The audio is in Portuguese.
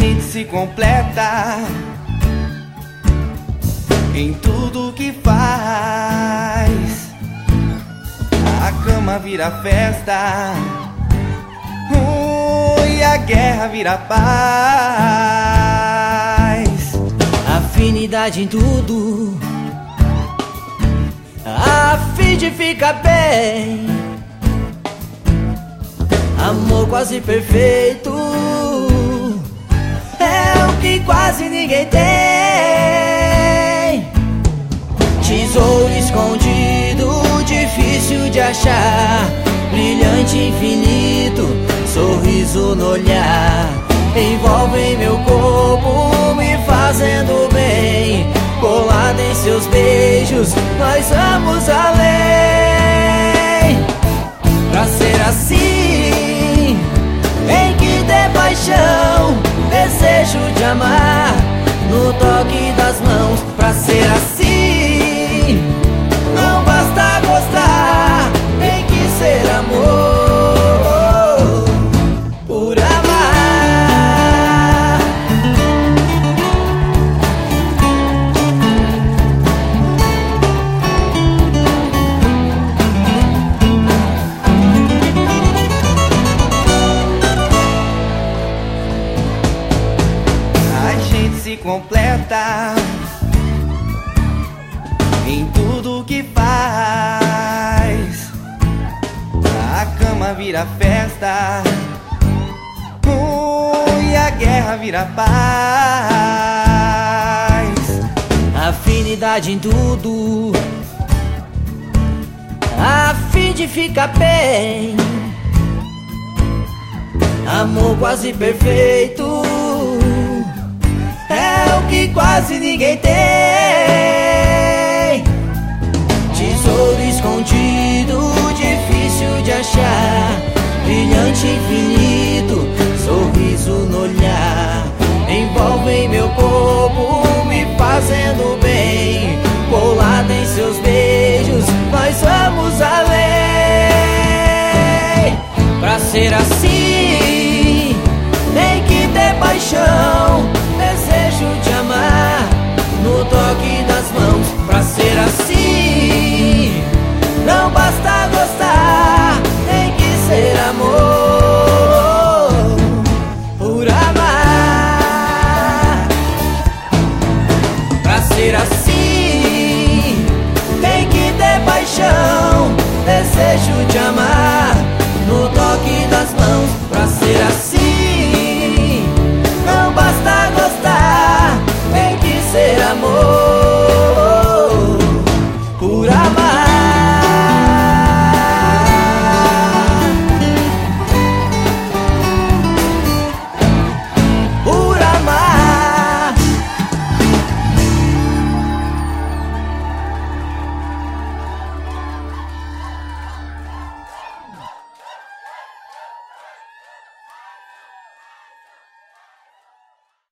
gente se completa em tudo que faz. A cama vira festa, e a guerra vira paz. Afinidade em tudo, a fim de ficar bem. Amor quase perfeito é o que quase ninguém tem. Tesouro escondido, difícil de achar, brilhante infinito, sorriso no olhar. Envolve meu corpo, me fazendo bem. Colado em seus beijos, nós vamos além. Pra ser assim, tem que ter paixão, desejo de amar no toque das mãos. Pra ser assim, não basta gostar, tem que ser amor por amar. A gente se completa em tudo que faz. A cama vira festa, e a guerra vira paz. Afinidade em tudo, a fim de ficar bem. Amor quase perfeito é o que quase ninguém tem. Tesouro escondido, difícil de achar, brilhante infinito, sorriso no olhar. Envolve em meu corpo, me fazendo bem. Colado em seus beijos, nós vamos além. Pra ser assim, tem que ter paixão, desejo de amar no toque das mãos. Pra ser assim, não basta gostar, tem que ser amor por amar. Pra ser assim, tem que ter paixão, desejo de amar